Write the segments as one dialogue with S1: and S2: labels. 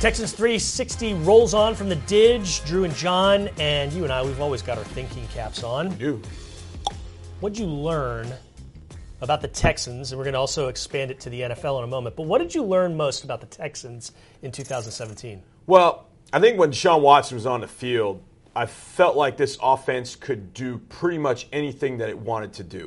S1: Texans 360 rolls on from the Didge. Drew and John, and you and I, we've always got our thinking caps on.
S2: We do.
S1: What'd you learn about the Texans? And we're going to also expand it to the NFL in a moment. But what did you learn most about the Texans in 2017?
S2: Well, I think when Deshaun Watson was on the field, I felt like this offense could do pretty much anything that it wanted to do.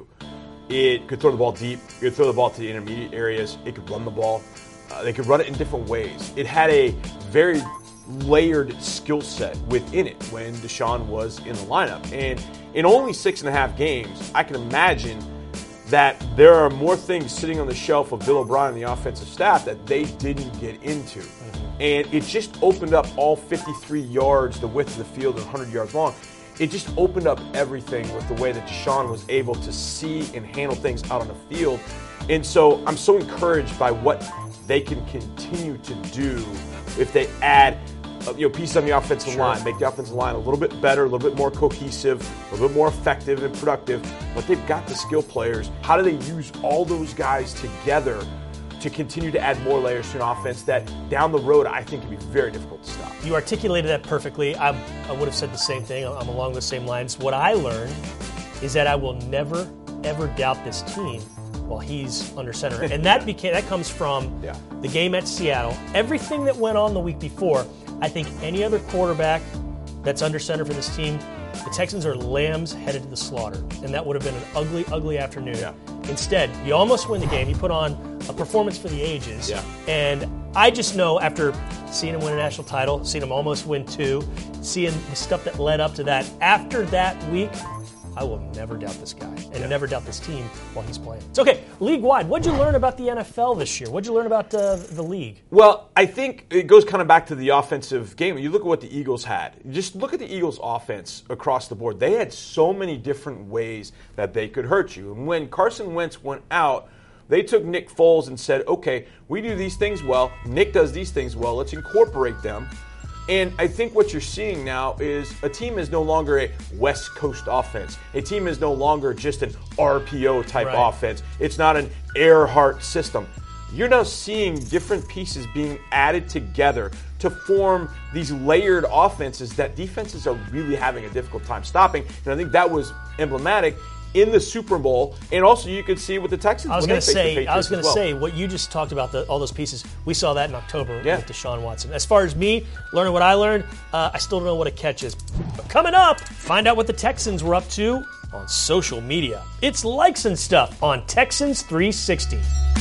S2: It could throw the ball deep. It could throw the ball to the intermediate areas. It could run the ball. They could run it in different ways. It had a very layered skill set within it when Deshaun was in the lineup. And in only 6.5 games, I can imagine that there are more things sitting on the shelf of Bill O'Brien and the offensive staff that they didn't get into. And it just opened up all 53 yards, the width of the field, and 100 yards long. It just opened up everything with the way that Deshaun was able to see and handle things out on the field. And so I'm so encouraged by what they can continue to do if they add pieces on the offensive line, make the offensive line a little bit better, a little bit more cohesive, a little bit more effective and productive. But they've got the skill players. How do they use all those guys together to continue to add more layers to an offense that down the road I think can be very difficult to stop?
S1: You articulated that perfectly. I would have said the same thing. I'm along the same lines. What I learned is that I will never, ever doubt this team while he's under center. And that comes from the game at Seattle. Everything that went on the week before, I think any other quarterback that's under center for this team, the Texans are lambs headed to the slaughter. And that would have been an ugly, ugly afternoon. Yeah. Instead, you almost win the game. You put on a performance for the ages. Yeah. And I just know after seeing him win a national title, seeing him almost win 2, seeing the stuff that led up to that, after that week, I will never doubt this guy and never doubt this team while he's playing. It's okay. League-wide, what'd you learn about the NFL this year? What'd you learn about the league?
S2: Well, I think it goes kind of back to the offensive game. You look at what the Eagles had. Just look at the Eagles' offense across the board. They had so many different ways that they could hurt you. And when Carson Wentz went out, they took Nick Foles and said, okay, we do these things well. Nick does these things well. Let's incorporate them. And I think what you're seeing now is a team is no longer a West Coast offense. A team is no longer just an RPO type offense. It's not an Earhart system. You're now seeing different pieces being added together to form these layered offenses that defenses are really having a difficult time stopping. And I think that was emblematic in the Super Bowl, and also you could see with the Texans.
S1: I was going to say what you just talked about, all those pieces. We saw that in October with Deshaun Watson. As far as me learning what I learned, I still don't know what a catch is. But coming up, find out what the Texans were up to on social media. It's Likes and Stuff on Texans 360.